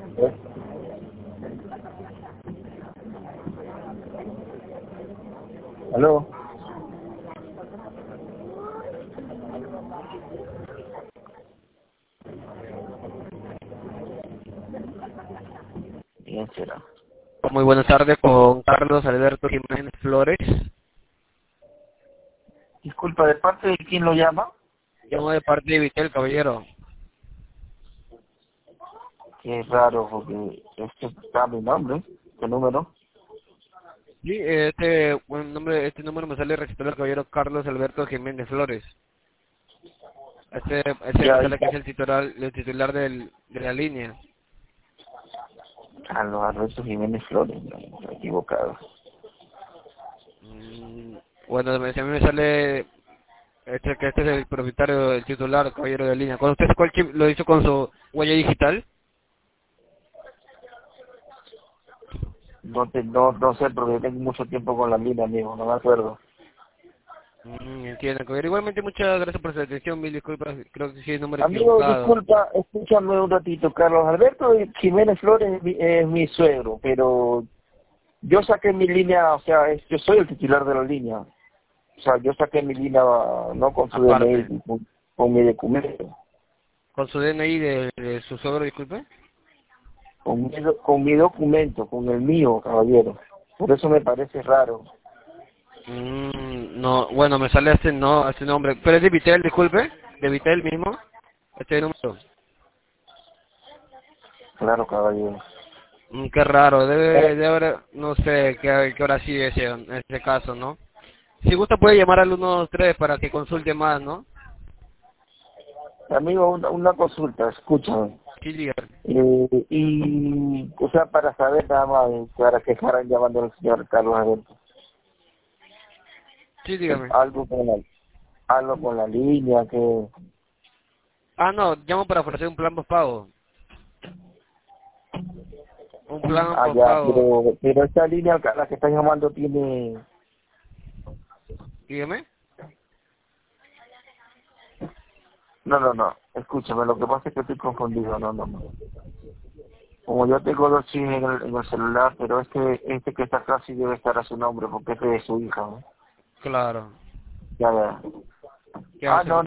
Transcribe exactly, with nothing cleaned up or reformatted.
¿Eh? ¿Aló? ¿Quién será? Muy buenas tardes con Carlos Alberto Jiménez Flores. Disculpa, ¿de parte de quién lo llama? Llamo de parte de Vitel, caballero. Qué raro, porque este está mi nombre, ¿qué número? Sí, este buen nombre, este número me sale registrado el caballero Carlos Alberto Jiménez Flores. Este, este me Ya, sale que ya. es el titular, el titular del, de la línea. Carlos Alberto Jiménez Flores, no, estoy equivocado. Mm, bueno, me- si a mí me sale este que este es el propietario, el titular, caballero de línea. ¿Con usted cuál chip lo hizo con su huella digital? No, te, no, no sé, porque tengo mucho tiempo con la línea, amigo, no me acuerdo. Mm, entiendo, caballero. Igualmente muchas gracias por su atención, mil disculpas, creo que sí el número Amigo, equivocado. disculpa, escúchame un ratito. Carlos Alberto Jiménez Flores es mi, es mi suegro, pero yo saqué mi línea, o sea, es- yo soy el titular de la línea. O sea, yo saqué mi línea no con su D N Aparte, I, con, con mi documento. con su D N I de, de su suegro, disculpe. Con mi, do- con mi documento, con el mío, caballero. Por eso me parece raro. Mm, no, bueno, me sale este no, este nombre. Pero es de Vitel, disculpe. De Vitel mismo. Este número. Claro, caballero. Mm, qué raro, Eh, debe de haber, no sé qué, qué hora sí ese, en ese caso, ¿no? Si gusta puede llamar al uno dos tres para que consulte más, ¿no? amigo, una, una consulta, escúchame. Sí, diga. Eh, y, o sea, para saber nada más, eh, para que estarán llamando al señor Carlos Alberto. Sí, Eh, dígame. algo con la, algo con la línea, que... Ah, no, llamo para ofrecer un plan postpago. Un plan Allá, postpago. pero, pero esta línea a la que están llamando tiene... Dígame. No, no, no, escúchame, lo que pasa es que estoy confundido, no, no, no. Como yo tengo dos chips en el, en el celular, pero este este que está acá sí debe estar a su nombre, porque este es de su hija, ¿no? Claro. Ya, ya. ¿Qué Ah, hace? no,